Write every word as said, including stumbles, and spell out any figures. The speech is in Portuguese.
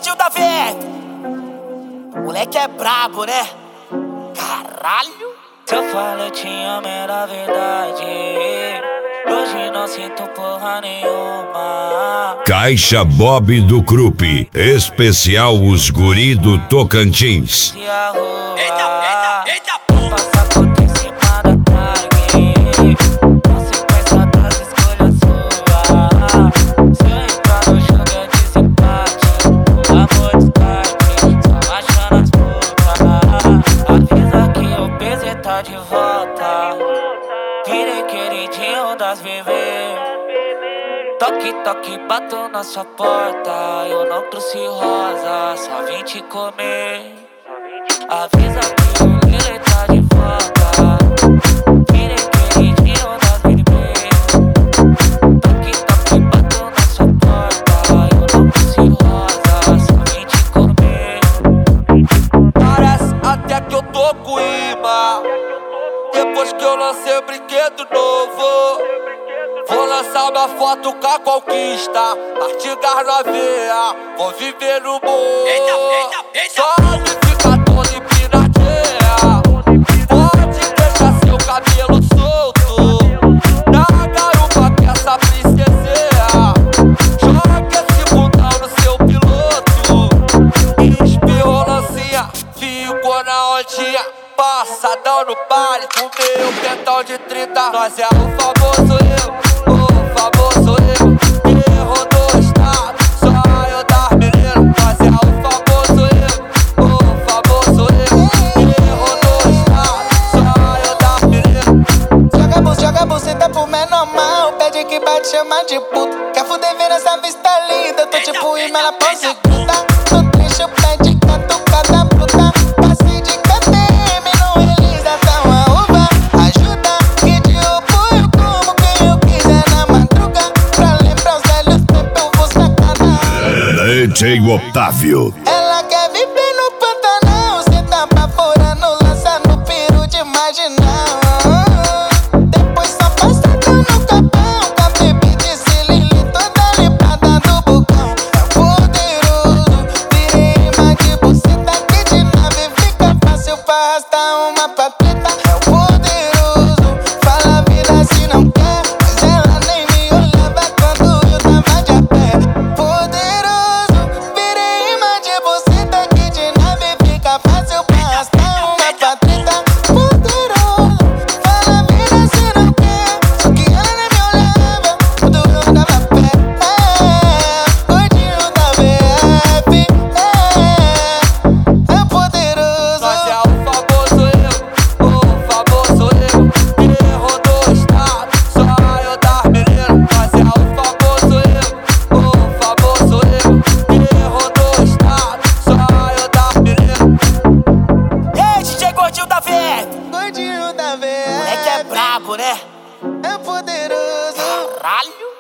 Gordinho da V R. Moleque é brabo, né? Caralho. Se eu falo eu te amo era verdade, hoje não sinto porra nenhuma. Caixa Bob do Krupp, especial os guri do Tocantins. Eita, Eita, eita, passa por cima da tag, consequência das escolhas suas. Se eu entrar no jogo é desempate, amor descarte, só baixando as putas. Avisa que o P Z tá de volta, virei queridinho das bebês. Toque, toque, bato na sua porta, eu não trouxe rosa, só vim te comer. Avisa que o Lili tá de volta, virei queridinho das bebês. Toque, toque, bato na sua porta, eu não trouxe rosa, só vim te comer. Parece até que eu tô com imã, depois que eu lancei o brinquedo novo. Vou lançar uma foto com a conquista, artigas na veia, vou viver no morro. Só de ficar todo empinadinha, pode deixar seu cabelo solto na garupa que essa princesinha. Joga esse bundão no seu piloto, espirrou lancinha, ficou na ondinha. Passadão no baile, com meu pentão de trinta. Nós é o famoso eu, o famoso eu, que rodou o estado, só eu das meninas. Nós é o famoso eu, o famoso eu, que rodou o estado, só eu das meninas. Joga a buceta, joga a buceta pro menor mal, pede que bate, chama de puta. Quer fuder ver essa vista linda, tô tipo imã na pose puta. No trecho pede canto, cada bruta. Passei de K T M, não realiza tão a uva. Ajuda que te apoio como quem eu quiser na madruga. Pra lembrar os velhos tempos eu vou sacar na D J Otávio. Ela quer viver no Pantanal, cê tá baforando, lança no peru de marginal. Depois só passadão no capão, com a bebê de Cilili toda limpada do bocão. É poderoso, virei imã de buceta que de nave fica fácil pra arrastar uma patreta. É poderoso, fala a vida se não quer, mas ela nem me olhava quando eu tava de a pé. Poderoso, virei imã de buceta que de nave fica fácil pra arrastar uma patreta. Poderoso, fala a vida se não quer, só que ela nem me olhava quando eu tava a pé. É, gordinho da V F, é, é poderoso. Nós é o famoso eu, o famoso eu, que rodou o estado, só eu das meninas. Nós é o famoso eu, o famoso eu, que rodou o estado, só eu das meninas. Ei, D J Gordinho da V R. Gordinho da V Moleque é F, brabo, né? é poderoso. Caralho.